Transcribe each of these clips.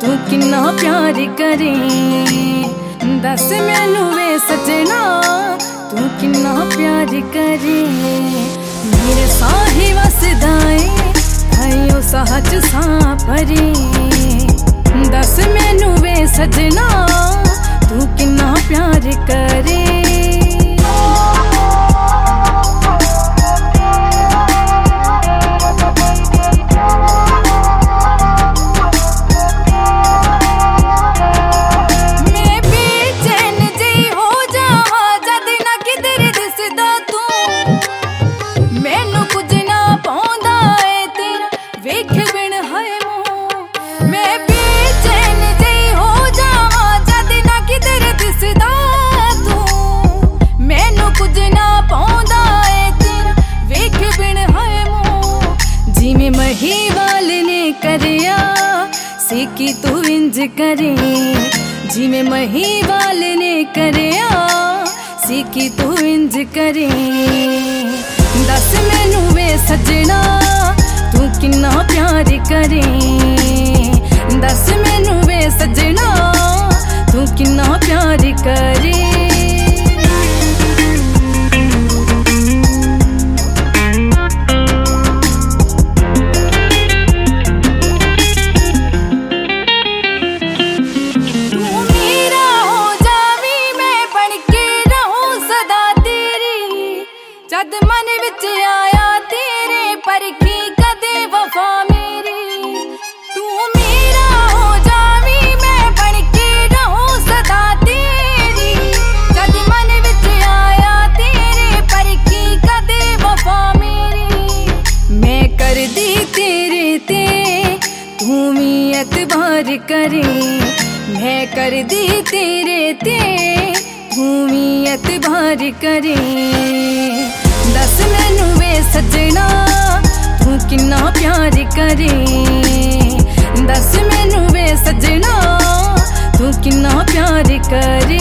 तू किन्ना प्यार करे। दस मैनू वे सजना तू किन्ना प्यार करे। मेरे साही वसदाए आयो साच सा परे। दस मैनू वे सजना तू किन्ना प्यार करे। महीवाल ने करया सीकी तू इंज करे। जिमें महीवाल ने करया सीकी तू इंज करे। दस मैनू वे सजना तू किन्ना प्यार करे। दस मैनू वे सजना तू किन्ना प्यार करे। जद मन विच आया तेरे परखी कदे वफा मेरी। तू मेरा हो जावी मैं बन के रहूं सदा तेरी। जद मन विच आया तेरे परखी कदे वफा मेरी। मैं कर दी तेरे ते तू भी एतबार करे। मैं कर दी तेरे ते तू भी एतबार करे। दस मैनू वे सजना तू किन्ना प्यार करे। दस मैनू वे सजना तू किन्ना प्यार करे।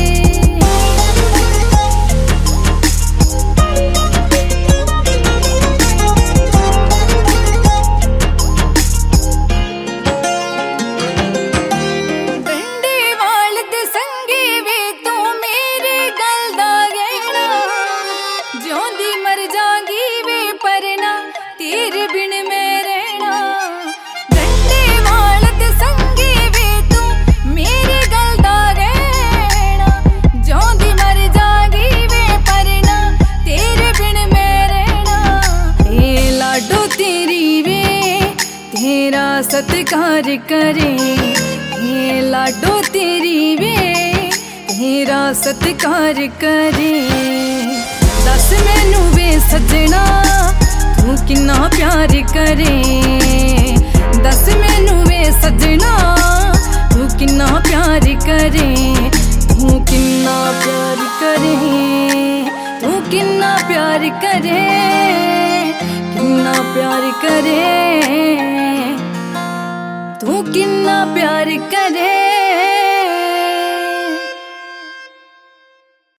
तेरे बिन मैं रहना डंडे वाल ते संगे वे तू मेरे गल दा रहना। जोंदी मर जागी वे परना तेरे बिन मैं रहना। ए लाडो तेरी वे तेरा सत्कार करे। ए लाडो तेरी वे तेरा सत्कार करे। दस मैनू वे सजना तू किन्ना प्यार करे। दस मैनू वे सजना तू किन्ना प्यार करे। तू किन्ना प्यार करे। तू किन्ना प्यार करे। किन्ना प्यार करे। तू किन्ना प्यार करे।